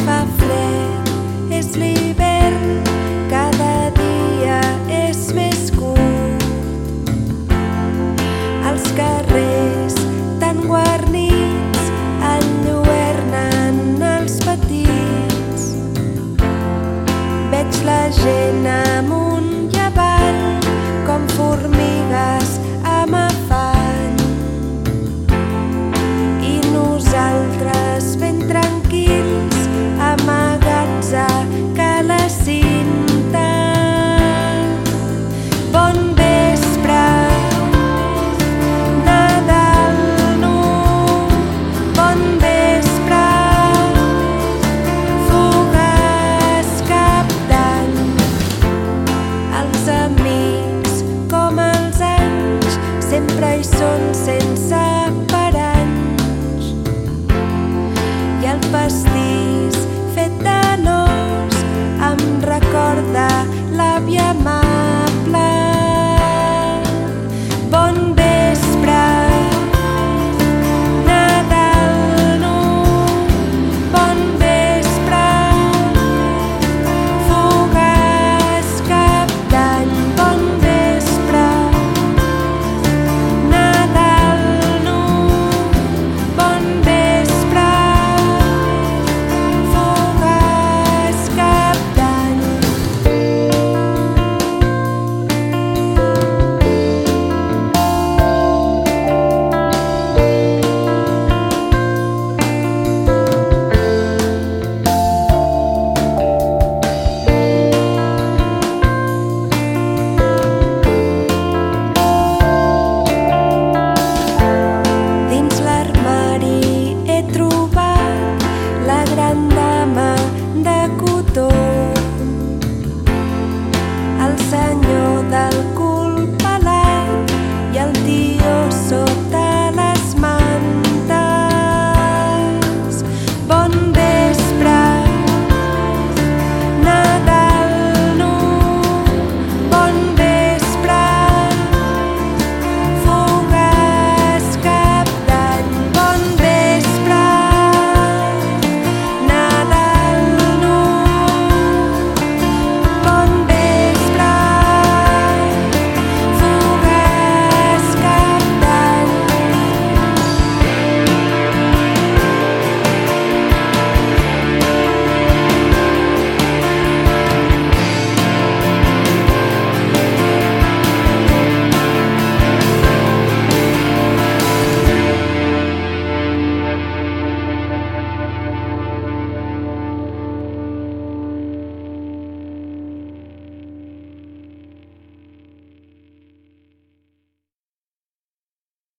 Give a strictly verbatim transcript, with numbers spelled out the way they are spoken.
fa fred, és l'hivern, cada dia és més curt. Els carrers tan guarnits enlluernen els petits. Veig la gent amunt i avall com formigues amb afany. I nosaltres ben tranquils, amagats a cala cinta. Bon vespre, Nadal nu. Bon vespre, fugaç cap d'any. Els amics, com els anys, sempre hi són sense paranys. I el pastís